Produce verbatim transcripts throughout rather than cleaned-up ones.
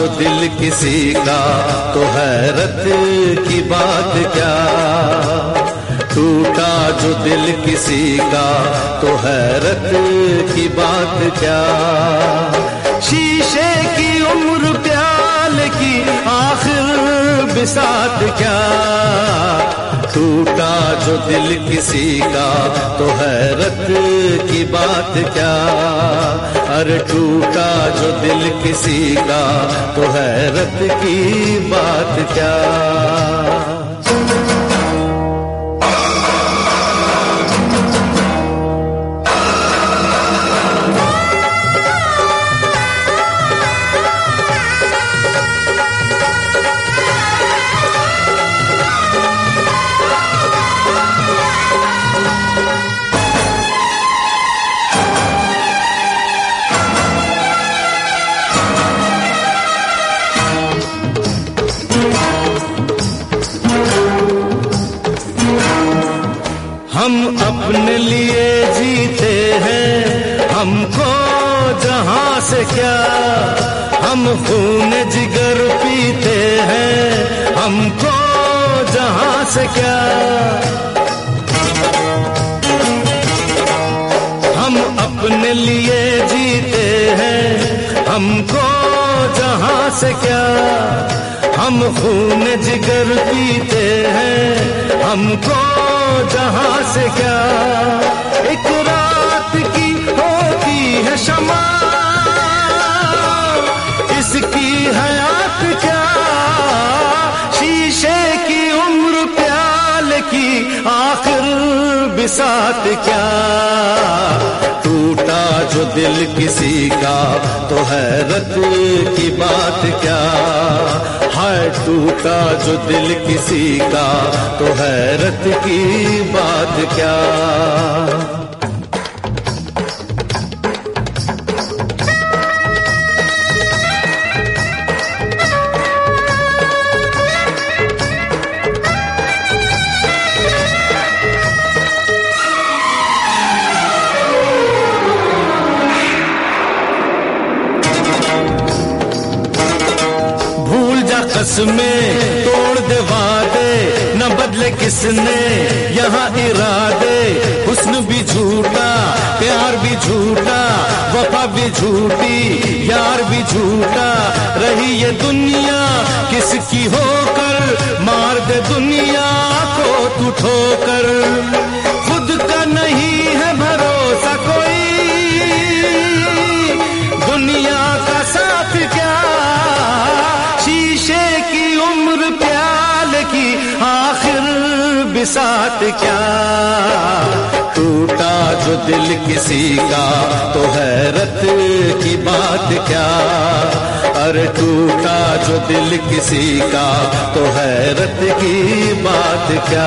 जो दिल किसी का तो हैरत की बात क्या, टूटा जो दिल किसी का तो हैरत की बात क्या। शीशे की उम्र प्याल की आखिर बिसात क्या, टूटा जो दिल किसी का तो हैरत की बात क्या। अरे टूटा जो दिल किसी का तो हैरत की बात क्या। हम अपने लिए जीते हैं, हमको जहां से क्या, हम खून जिगर पीते हैं, हमको जहां से क्या। हम अपने लिए जीते हैं, हमको जहां से क्या, हम खून जिगर पीते हैं, हमको जहां से क्या। एक रात की होती है शमा, इसकी हयात क्या, शीशे की उम्र प्याल की आखिर बिसात क्या। टूटा जो दिल किसी का तो हैरत की बात क्या, हाय टूटा जो दिल किसी का तो हैरत की बात क्या। कसमें तोड़ दे वादे, न बदले किसने यहाँ इरादे। हुस्न भी झूठा, प्यार भी झूठा, वफा भी झूठी, यार भी झूठा। रही ये दुनिया किसकी होकर, मार दे दुनिया को तू ठोकर। खुद का नहीं है भरोसा कोई, दुनिया का साथ क्या, शीशे की उम्र प्याल की आखिर बिसात क्या। टूटा जो दिल किसी का तो हैरत की बात क्या, अरे टूटा जो दिल किसी का तो हैरत की बात क्या।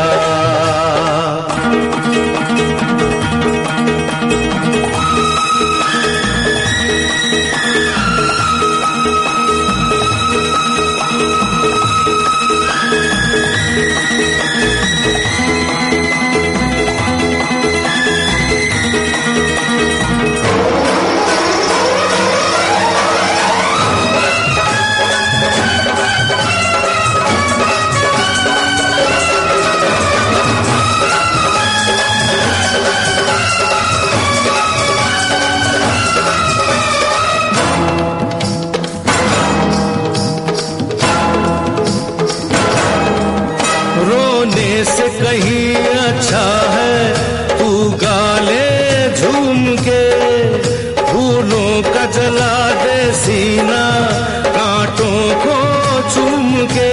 से कहीं अच्छा है तू गाले झूम के, फूलों का जला दे सीना कांटों को चूम के।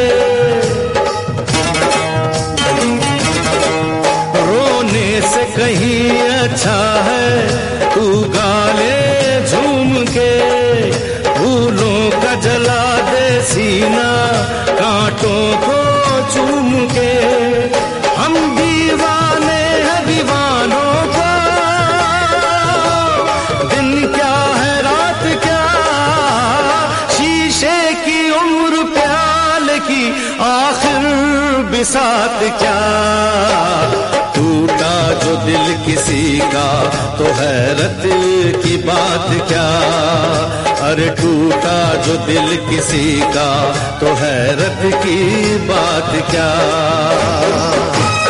रोने से कहीं अच्छा है तू गाले झूम के, फूलों का जला दे सीना कांटों को चूम के। हम दीवाने हैं दीवानों को, दिन क्या है रात क्या, शीशे की उम्र प्याल की आखिर बिसात क्या। टूटा जो दिल किसी का तो हैरत की बात क्या। अरे टूटा जो दिल किसी का तो हैरत की बात क्या।